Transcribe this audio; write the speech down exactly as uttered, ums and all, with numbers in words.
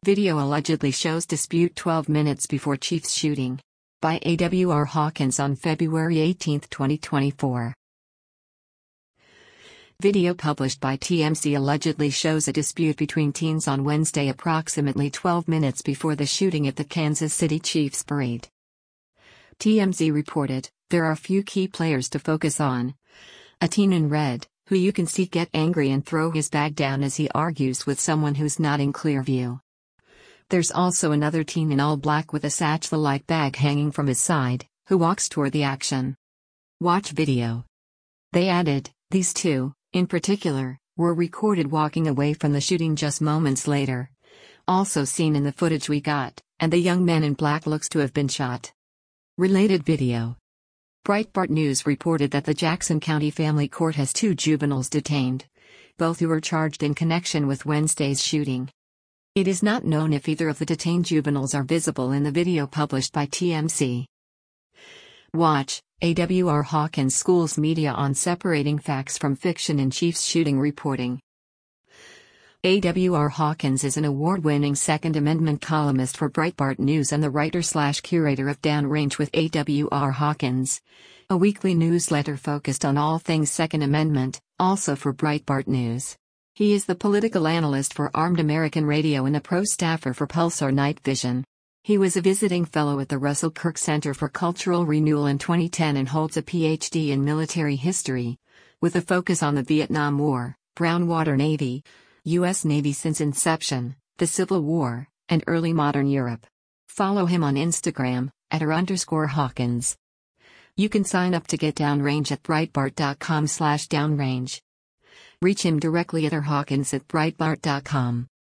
Video allegedly shows dispute twelve minutes before Chiefs shooting. By A W R Hawkins on February eighteenth, twenty twenty-four. Video published by T M Z allegedly shows a dispute between teens on Wednesday approximately twelve minutes before the shooting at the Kansas City Chiefs parade. T M Z reported, there are few key players to focus on. A teen in red, who you can see get angry and throw his bag down as he argues with someone who's not in clear view. There's also another teen in all black with a satchel-like bag hanging from his side, who walks toward the action. Watch video. They added, these two, in particular, were recorded walking away from the shooting just moments later. Also seen in the footage we got, and the young man in black looks to have been shot. Related video. Breitbart News reported that the Jackson County Family Court has two juveniles detained, both who were charged in connection with Wednesday's shooting. It is not known if either of the detained juveniles are visible in the video published by T M Z. Watch, A W R Hawkins schools media on separating facts from fiction in Chiefs shooting reporting. A W R Hawkins is an award-winning Second Amendment columnist for Breitbart News and the writer-slash-curator of Downrange with A W R Hawkins, a weekly newsletter focused on all things Second Amendment, also for Breitbart News. He is the political analyst for Armed American Radio and a pro staffer for Pulsar Night Vision. He was a visiting fellow at the Russell Kirk Center for Cultural Renewal in twenty ten and holds a P H D in military history, with a focus on the Vietnam War, Brown Water Navy, U S Navy since inception, the Civil War, and early modern Europe. Follow him on Instagram, at r underscore Hawkins. You can sign up to get Downrange at breitbart dot com slash downrange. Reach him directly at r hawkins at breitbart dot com.